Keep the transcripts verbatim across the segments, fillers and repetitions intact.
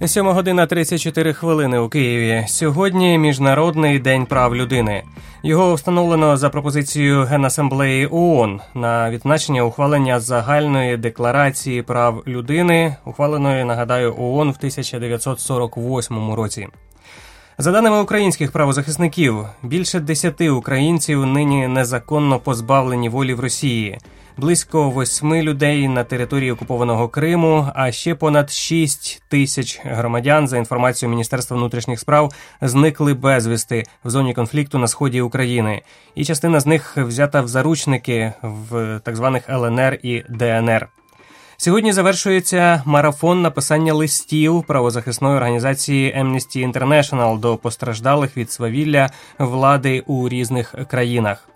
Сьома година тридцять чотири хвилини у Києві. Сьогодні Міжнародний день прав людини. Його встановлено за пропозицією Генасамблеї ООН на відзначення ухвалення загальної декларації прав людини, ухваленої, нагадаю, ООН в тисяча дев'ятсот сорок восьмому році. За даними українських правозахисників, більше десяти українців нині незаконно позбавлені волі в Росії. Близько восьми людей на території окупованого Криму, а ще понад шість тисяч громадян, за інформацією Міністерства внутрішніх справ, зникли безвісти в зоні конфлікту на сході України. І частина з них взята в заручники в так званих Л Н Р і Д Н Р. Сьогодні завершується марафон написання листів правозахисної організації Amnesty International до постраждалих від свавілля влади у різних країнах.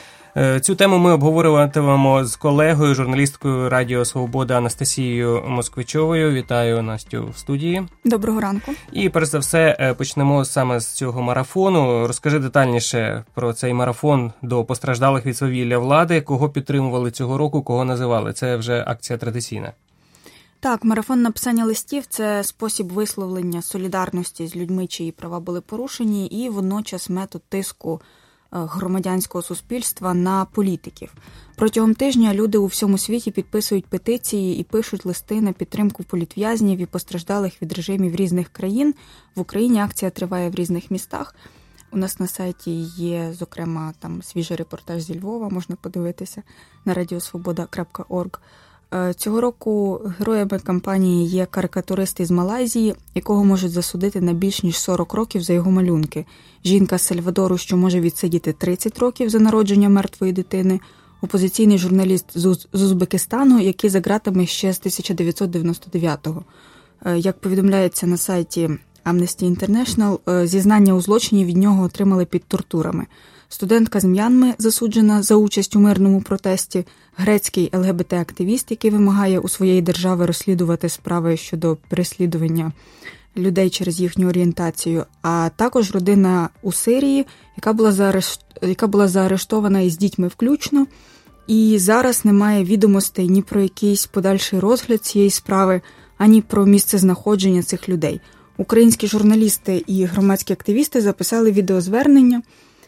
Цю тему ми обговорюватимемо з колегою, журналісткою Радіо Свобода Анастасією Москвичовою. Вітаю Настю в студії. Доброго ранку. І перш за все почнемо саме з цього марафону. Розкажи детальніше про цей марафон до постраждалих від свавілля влади, кого підтримували цього року, кого називали. Це вже акція традиційна. Так, марафон написання листів – це спосіб висловлення солідарності з людьми, чиї права були порушені, і водночас метод тиску громадянського суспільства на політиків. Протягом тижня люди у всьому світі підписують петиції і пишуть листи на підтримку політв'язнів і постраждалих від режимів різних країн. В Україні акція триває в різних містах. У нас на сайті є, зокрема, там свіжий репортаж зі Львова, можна подивитися на радіосвобода крапка орг. Цього року героями кампанії є карикатурист із Малайзії, якого можуть засудити на більш ніж сорок років за його малюнки. Жінка з Сальвадору, що може відсидіти тридцять років за народження мертвої дитини. Опозиційний журналіст з, Уз... з Узбекистану, який за ґратами ще з тисяча дев'ятсот дев'яносто дев'ятого. Як повідомляється на сайті Amnesty International, зізнання у злочині від нього отримали під тортурами. Студентка з М'янми, засуджена за участь у мирному протесті, грецький Л Г Б Т-активіст, який вимагає у своєї держави розслідувати справи щодо переслідування людей через їхню орієнтацію, а також родина у Сирії, яка була, заарешт... яка була заарештована із дітьми включно, і зараз немає відомостей ні про якийсь подальший розгляд цієї справи, ані про місце знаходження цих людей. Українські журналісти і громадські активісти записали відеозвернення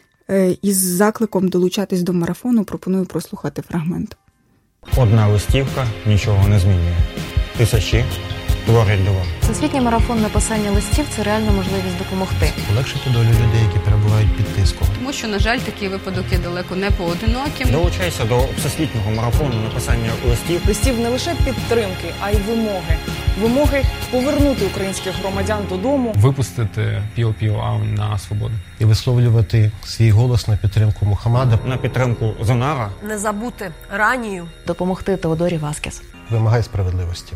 із закликом долучатись до марафону. Пропоную прослухати фрагмент. Одна листівка нічого не змінює. Тисячі творять дива. Всесвітній марафон написання листів – це реальна можливість допомогти. Полегшити долю людей, які перебувають під тиском. Тому що, на жаль, такий випадок є далеко не поодиноким. Долучайся до всесвітнього марафону написання листів. Листів не лише підтримки, а й вимоги. Вимоги повернути українських громадян додому. Випустити Піо-Піо-Ау на свободу. І висловлювати свій голос на підтримку Мухаммада. На підтримку Зонара. Не забути Ранію. Допомогти Теодорі Васкес. Вимагає справедливості.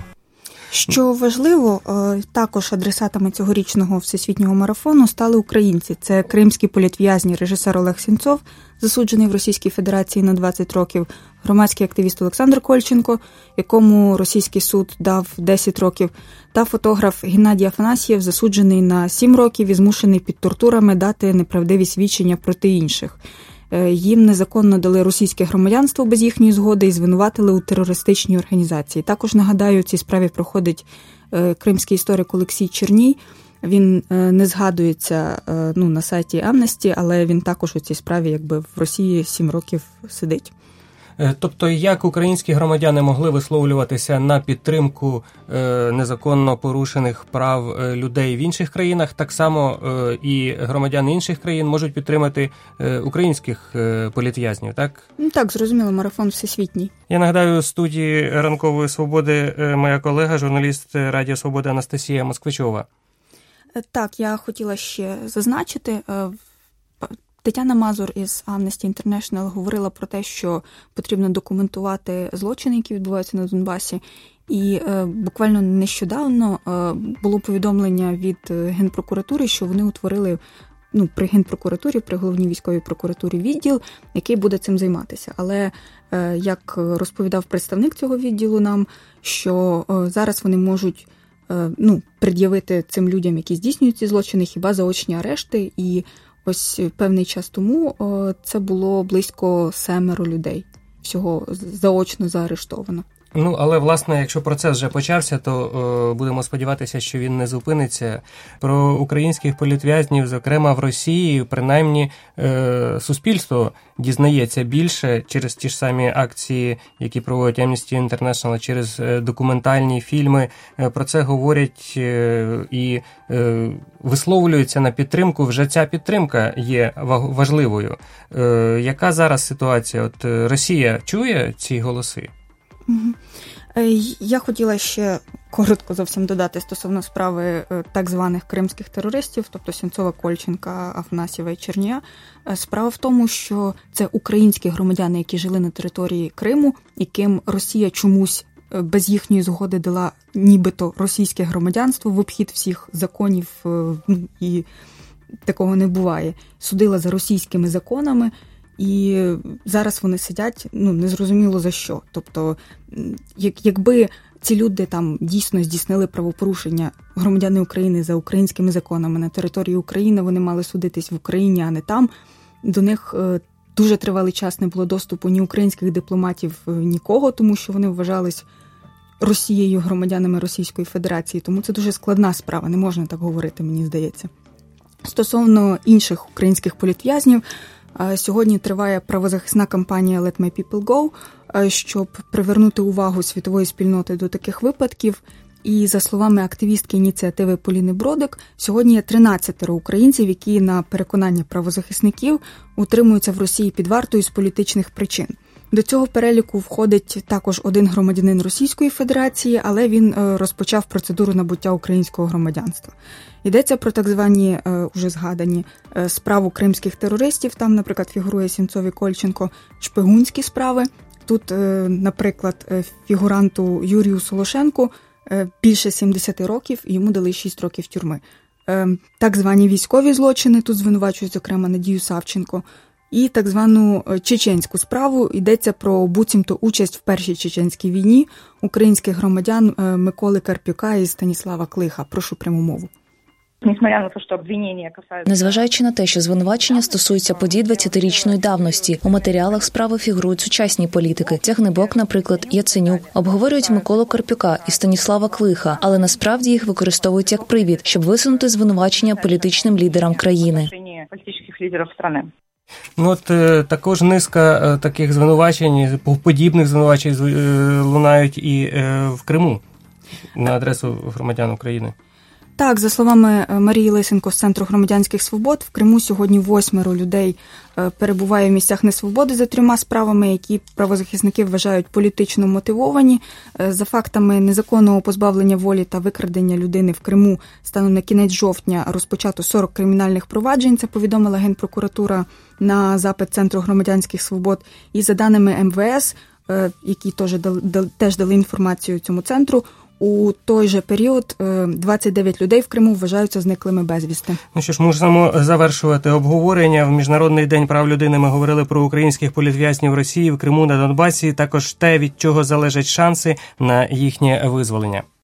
Що важливо, також адресатами цьогорічного всесвітнього марафону стали українці. Це кримський політв'язні режисер Олег Сенцов, засуджений в Російській Федерації на двадцять років, громадський активіст Олександр Кольченко, якому російський суд дав десять років, та фотограф Геннадій Афанасьєв, засуджений на сім років і змушений під тортурами дати неправдиві свідчення проти інших. Їм незаконно дали російське громадянство без їхньої згоди і звинуватили у терористичній організації. Також, нагадаю, в цій справі проходить кримський історик Олексій Черній. Він не згадується ну, на сайті Amnesty, але він також у цій справі якби в Росії сім років сидить. Тобто, як українські громадяни могли висловлюватися на підтримку е, незаконно порушених прав е, людей в інших країнах, так само е, і громадяни інших країн можуть підтримати е, українських е, політв'язнів, так? Так, зрозуміло, марафон всесвітній. Я нагадаю, в студії Ранкової Свободи е, моя колега, журналіст Радіо Свобода Анастасія Москвичова. Так, я хотіла ще зазначити, е, Тетяна Мазур із Amnesty International говорила про те, що потрібно документувати злочини, які відбуваються на Донбасі. І е, буквально нещодавно е, було повідомлення від Генпрокуратури, що вони утворили ну, при Генпрокуратурі, при Головній військовій прокуратурі відділ, який буде цим займатися. Але, е, як розповідав представник цього відділу нам, що е, зараз вони можуть е, ну, пред'явити цим людям, які здійснюють ці злочини, хіба заочні арешти. І ось певний час тому це було близько семеро людей всього заочно заарештовано. Ну, але, власне, якщо процес вже почався, то е, будемо сподіватися, що він не зупиниться. Про українських політв'язнів, зокрема в Росії, принаймні е, суспільство дізнається більше через ті ж самі акції, які проводить Amnesty International, через е, документальні фільми. Е, про це говорять е, і е, висловлюються на підтримку. Вже ця підтримка є важливою. Е, яка зараз ситуація? От е, Росія чує ці голоси? Я хотіла ще коротко зовсім додати стосовно справи так званих кримських терористів, тобто Сенцова, Кольченка, Афанасьєва і Чернія. Справа в тому, що це українські громадяни, які жили на території Криму, яким Росія чомусь без їхньої згоди дала нібито російське громадянство в обхід всіх законів, і такого не буває. Судила за російськими законами. І зараз вони сидять, ну, незрозуміло за що. Тобто, як, якби ці люди там дійсно здійснили правопорушення, громадяни України за українськими законами на території України, вони мали судитись в Україні, а не там. До них е, дуже тривалий час не було доступу ні українських дипломатів, нікого, тому що вони вважались Росією, громадянами Російської Федерації. Тому це дуже складна справа, не можна так говорити, мені здається. Стосовно інших українських політв'язнів, сьогодні триває правозахисна кампанія «Let my people go», щоб привернути увагу світової спільноти до таких випадків. І, за словами активістки ініціативи Поліни Бродик, сьогодні є тринадцять українців, які, на переконання правозахисників, утримуються в Росії під вартою з політичних причин. До цього переліку входить також один громадянин Російської Федерації, але він розпочав процедуру набуття українського громадянства. Йдеться про так звані, уже згадані, справу кримських терористів, там, наприклад, фігурує Сенцов і Кольченко, шпигунські справи. Тут, наприклад, фігуранту Юрію Солошенку більше сімдесят років, і йому дали шість років тюрми. Так звані військові злочини, тут звинувачують, зокрема, Надію Савченко. І так звану чеченську справу, йдеться про буцімто участь в Першій чеченській війні українських громадян Миколи Карпюка і Станіслава Клиха. Прошу пряму мову. Незважаючи на те, що звинувачення стосуються подій двадцятирічної давності, у матеріалах справи фігурують сучасні політики. Тягнебок, наприклад, Яценюк. Обговорюють Миколу Карпюка і Станіслава Клиха, але насправді їх використовують як привід, щоб висунути звинувачення політичним лідерам країни. Ну от е, також низка е, таких звинувачень, подібних звинувачень е, лунають і е, в Криму на адресу громадян України. Так, за словами Марії Лисенко з Центру громадянських свобод, в Криму сьогодні восьмеро людей перебуває в місцях несвободи за трьома справами, які правозахисники вважають політично мотивовані. За фактами незаконного позбавлення волі та викрадення людини в Криму станом на кінець жовтня розпочато сорок кримінальних проваджень, це повідомила Генпрокуратура на запит Центру громадянських свобод. І за даними ем ве ес, які теж дали, теж дали інформацію цьому центру, у той же період двадцять дев'ять людей в Криму вважаються зниклими безвісти. Ну що ж, можемо завершувати обговорення. В Міжнародний день прав людини ми говорили про українських політв'язнів Росії в Криму, на Донбасі, також те, від чого залежать шанси на їхнє визволення.